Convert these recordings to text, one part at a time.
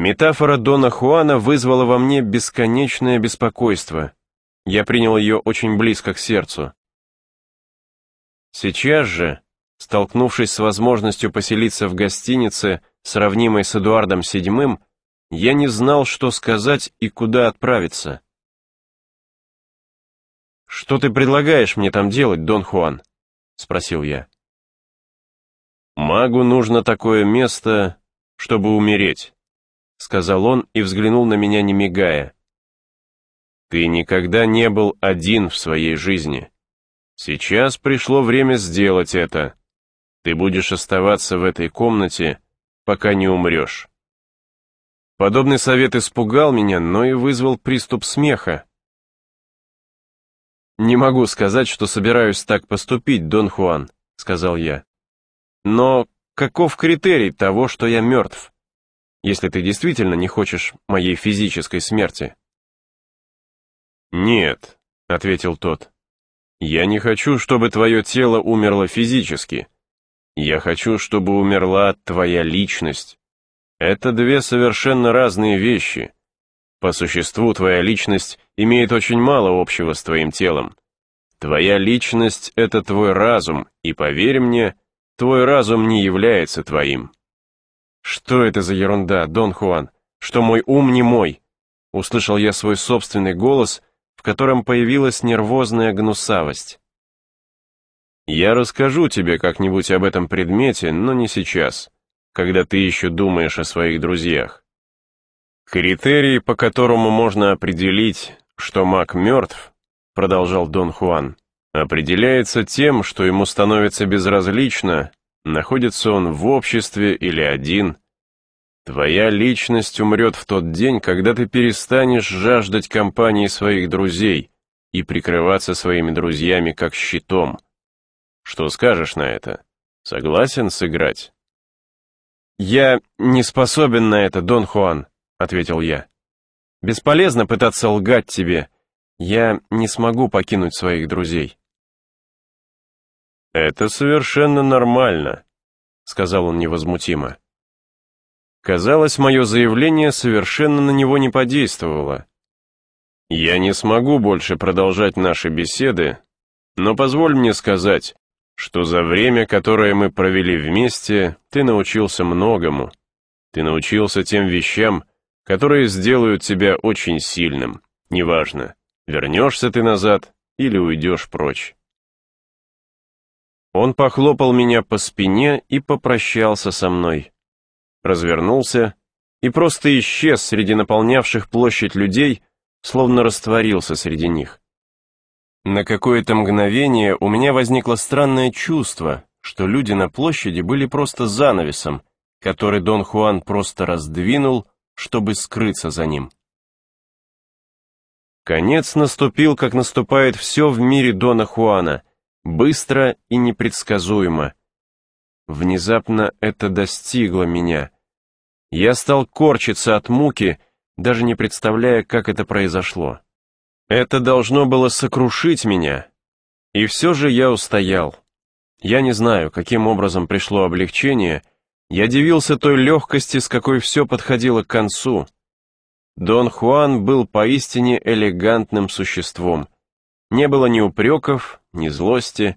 Метафора Дона Хуана вызвала во мне бесконечное беспокойство. Я принял ее очень близко к сердцу. Сейчас же, столкнувшись с возможностью поселиться в гостинице, сравнимой с Эдуардом VII, я не знал, что сказать и куда отправиться. «Что ты предлагаешь мне там делать, Дон Хуан?» — спросил я. «Магу нужно такое место, чтобы умереть», — сказал он и взглянул на меня, не мигая. «Ты никогда не был один в своей жизни. Сейчас пришло время сделать это. Ты будешь оставаться в этой комнате, пока не умрешь». Подобный совет испугал меня, но и вызвал приступ смеха. «Не могу сказать, что собираюсь так поступить, Дон Хуан», — сказал я. «Но каков критерий того, что я мертв, если ты действительно не хочешь моей физической смерти?» «Нет», — ответил тот, — «я не хочу, чтобы твое тело умерло физически. Я хочу, чтобы умерла твоя личность. Это две совершенно разные вещи. По существу твоя личность имеет очень мало общего с твоим телом. Твоя личность — это твой разум, и, поверь мне, твой разум не является твоим». «Что это за ерунда, Дон Хуан? Что мой ум не мой?» Услышал я свой собственный голос, в котором появилась нервозная гнусавость. «Я расскажу тебе как-нибудь об этом предмете, но не сейчас, когда ты еще думаешь о своих друзьях. Критерий, по которому можно определить, что маг мертв, — продолжал Дон Хуан, — определяется тем, что ему становится безразлично, находится он в обществе или один. Твоя личность умрет в тот день, когда ты перестанешь жаждать компании своих друзей и прикрываться своими друзьями как щитом. Что скажешь на это? Согласен сыграть?» «Я не способен на это, Дон Хуан», — ответил я. «Бесполезно пытаться лгать тебе. Я не смогу покинуть своих друзей». «Это совершенно нормально», — сказал он невозмутимо. Казалось, мое заявление совершенно на него не подействовало. «Я не смогу больше продолжать наши беседы, но позволь мне сказать, что за время, которое мы провели вместе, ты научился многому. Ты научился тем вещам, которые сделают тебя очень сильным, неважно, вернешься ты назад или уйдешь прочь». Он похлопал меня по спине и попрощался со мной. Развернулся и просто исчез среди наполнявших площадь людей, словно растворился среди них. На какое-то мгновение у меня возникло странное чувство, что люди на площади были просто занавесом, который Дон Хуан просто раздвинул, чтобы скрыться за ним. Конец наступил, как наступает все в мире Дона Хуана, быстро и непредсказуемо. Внезапно это достигло меня. Я стал корчиться от муки, даже не представляя, как это произошло. Это должно было сокрушить меня. И все же я устоял. Я не знаю, каким образом пришло облегчение, я дивился той легкости, с какой все подходило к концу. Дон Хуан был поистине элегантным существом. Не было ни упреков, ни злости.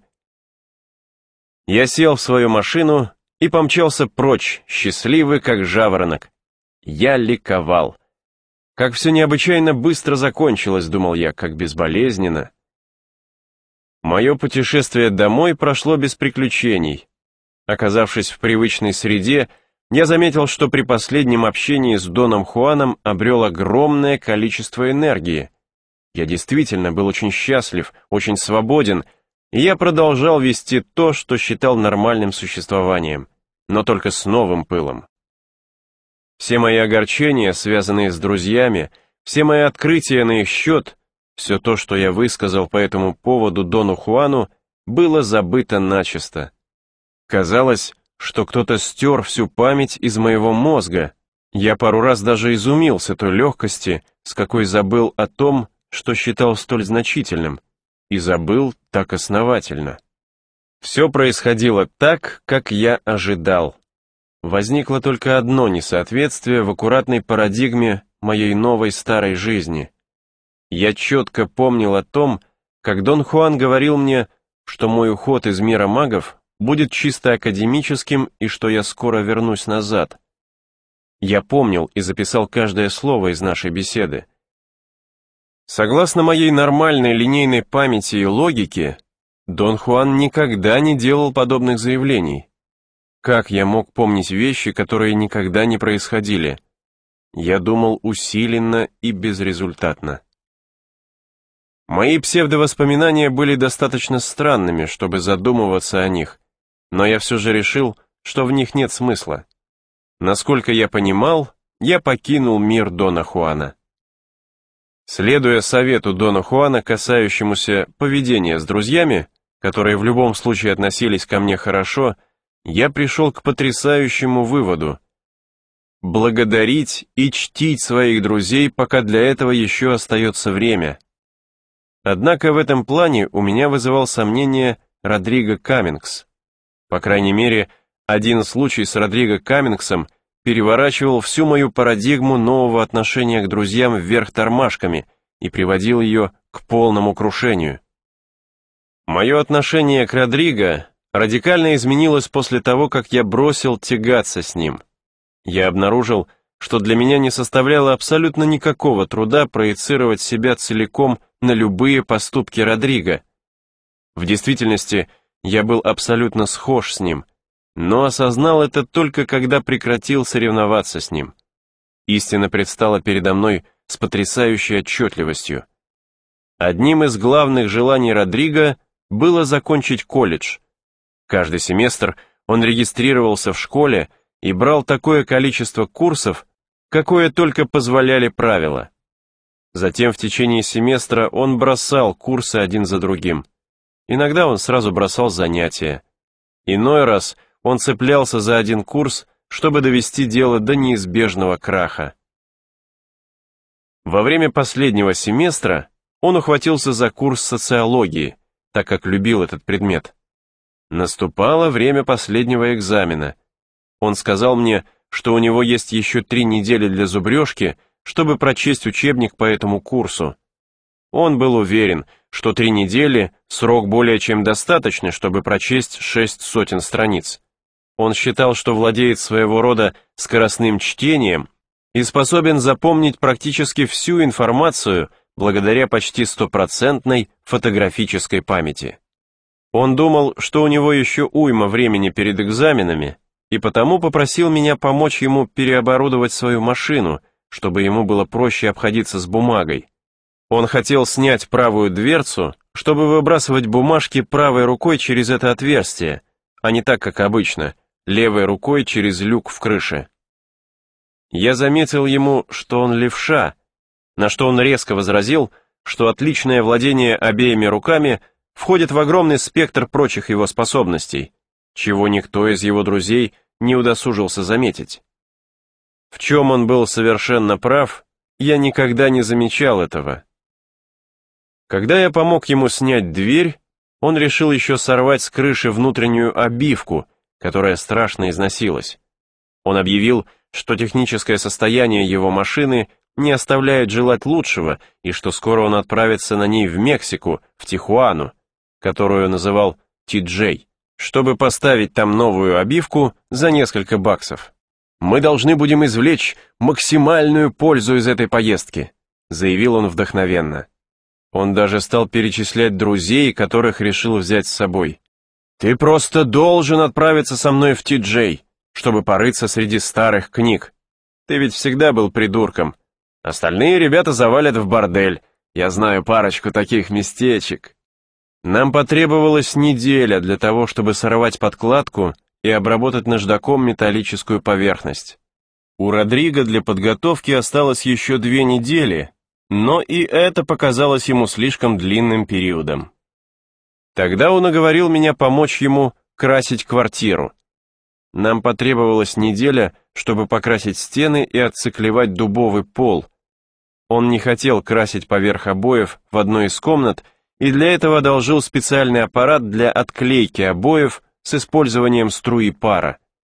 Я сел в свою машину и помчался прочь, счастливый, как жаворонок. Я ликовал. Как все необычайно быстро закончилось, думал я, как безболезненно. Мое путешествие домой прошло без приключений. Оказавшись в привычной среде, я заметил, что при последнем общении с Доном Хуаном обрел огромное количество энергии. Я действительно был очень счастлив, очень свободен, и я продолжал вести то, что считал нормальным существованием, но только с новым пылом. Все мои огорчения, связанные с друзьями, все мои открытия на их счет, все то, что я высказал по этому поводу Дону Хуану, было забыто начисто. Казалось, что кто-то стер всю память из моего мозга. Я пару раз даже изумился той легкости, с какой забыл о том, что считал столь значительным, и забыл так основательно. Все происходило так, как я ожидал. Возникло только одно несоответствие в аккуратной парадигме моей новой старой жизни. Я четко помнил о том, как Дон Хуан говорил мне, что мой уход из мира магов будет чисто академическим и что я скоро вернусь назад. Я помнил и записал каждое слово из нашей беседы. Согласно моей нормальной линейной памяти и логике, Дон Хуан никогда не делал подобных заявлений. Как я мог помнить вещи, которые никогда не происходили? Я думал усиленно и безрезультатно. Мои псевдовоспоминания были достаточно странными, чтобы задумываться о них, но я все же решил, что в них нет смысла. Насколько я понимал, я покинул мир Дона Хуана. Следуя совету Дона Хуана, касающемуся поведения с друзьями, которые в любом случае относились ко мне хорошо, я пришел к потрясающему выводу. Благодарить и чтить своих друзей, пока для этого еще остается время. Однако в этом плане у меня вызывал сомнение Родриго Каммингс. По крайней мере, один случай с Родриго Каммингсом переворачивал всю мою парадигму нового отношения к друзьям вверх тормашками и приводил ее к полному крушению. Мое отношение к Родриго радикально изменилось после того, как я бросил тягаться с ним. Я обнаружил, что для меня не составляло абсолютно никакого труда проецировать себя целиком на любые поступки Родриго. В действительности, я был абсолютно схож с ним, но осознал это только когда прекратил соревноваться с ним. Истина предстала передо мной с потрясающей отчетливостью. Одним из главных желаний Родриго было закончить колледж. Каждый семестр он регистрировался в школе и брал такое количество курсов, какое только позволяли правила. Затем в течение семестра он бросал курсы один за другим. Иногда он сразу бросал занятия. Иной раз он цеплялся за один курс, чтобы довести дело до неизбежного краха. Во время последнего семестра он ухватился за курс социологии, так как любил этот предмет. Наступало время последнего экзамена. Он сказал мне, что у него есть еще 3 недели для зубрежки, чтобы прочесть учебник по этому курсу. Он был уверен, что 3 недели – срок более чем достаточный, чтобы прочесть 600 страниц. Он считал, что владеет своего рода скоростным чтением и способен запомнить практически всю информацию благодаря почти 100% фотографической памяти. Он думал, что у него еще уйма времени перед экзаменами, и потому попросил меня помочь ему переоборудовать свою машину, чтобы ему было проще обходиться с бумагой. Он хотел снять правую дверцу, чтобы выбрасывать бумажки правой рукой через это отверстие, а не так, как обычно, левой рукой через люк в крыше. Я заметил ему, что он левша, на что он резко возразил, что отличное владение обеими руками входит в огромный спектр прочих его способностей, чего никто из его друзей не удосужился заметить. В чем он был совершенно прав, я никогда не замечал этого. Когда я помог ему снять дверь, он решил еще сорвать с крыши внутреннюю обивку, которая страшно износилась. Он объявил, что техническое состояние его машины не оставляет желать лучшего, и что скоро он отправится на ней в Мексику, в Тихуану, которую называл Ти-Джей, чтобы поставить там новую обивку за несколько баксов. «Мы должны будем извлечь максимальную пользу из этой поездки», заявил он вдохновенно. Он даже стал перечислять друзей, которых решил взять с собой. «Ты просто должен отправиться со мной в Ти-Джей, чтобы порыться среди старых книг. Ты ведь всегда был придурком. Остальные ребята завалят в бордель. Я знаю парочку таких местечек». Нам потребовалась неделя для того, чтобы сорвать подкладку и обработать наждаком металлическую поверхность. У Родриго для подготовки осталось еще 2 недели, но и это показалось ему слишком длинным периодом. Тогда он уговорил меня помочь ему красить квартиру. Нам потребовалась неделя, чтобы покрасить стены и отциклевать дубовый пол. Он не хотел красить поверх обоев в одной из комнат и для этого одолжил специальный аппарат для отклейки обоев с использованием струи пара.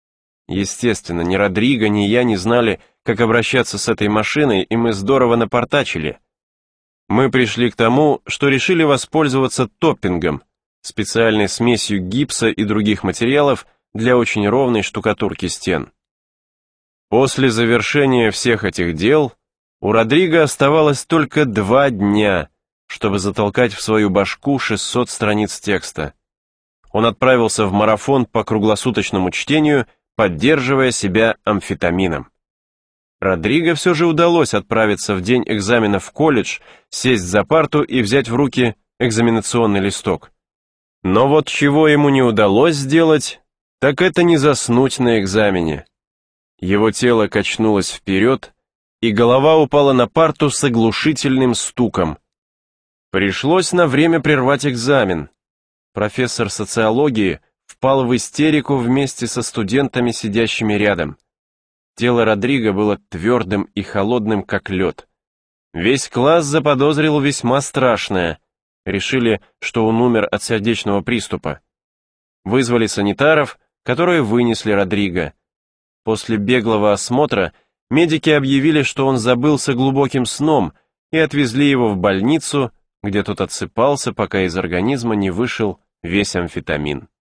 Естественно, ни Родриго, ни я не знали, как обращаться с этой машиной, и мы здорово напортачили. Мы пришли к тому, что решили воспользоваться топпингом, специальной смесью гипса и других материалов для очень ровной штукатурки стен. После завершения всех этих дел у Родриго оставалось только 2 дня, чтобы затолкать в свою башку 600 страниц текста. Он отправился в марафон по круглосуточному чтению, поддерживая себя амфетамином. Родриго все же удалось отправиться в день экзамена в колледж, сесть за парту и взять в руки экзаменационный листок. Но вот чего ему не удалось сделать, так это не заснуть на экзамене. Его тело качнулось вперед, и голова упала на парту с оглушительным стуком. Пришлось на время прервать экзамен. Профессор социологии впал в истерику вместе со студентами, сидящими рядом. Тело Родриго было твердым и холодным, как лед. Весь класс заподозрил весьма страшное. Решили, что он умер от сердечного приступа. Вызвали санитаров, которые вынесли Родриго. После беглого осмотра медики объявили, что он забылся глубоким сном, и отвезли его в больницу, где тот отсыпался, пока из организма не вышел весь амфетамин.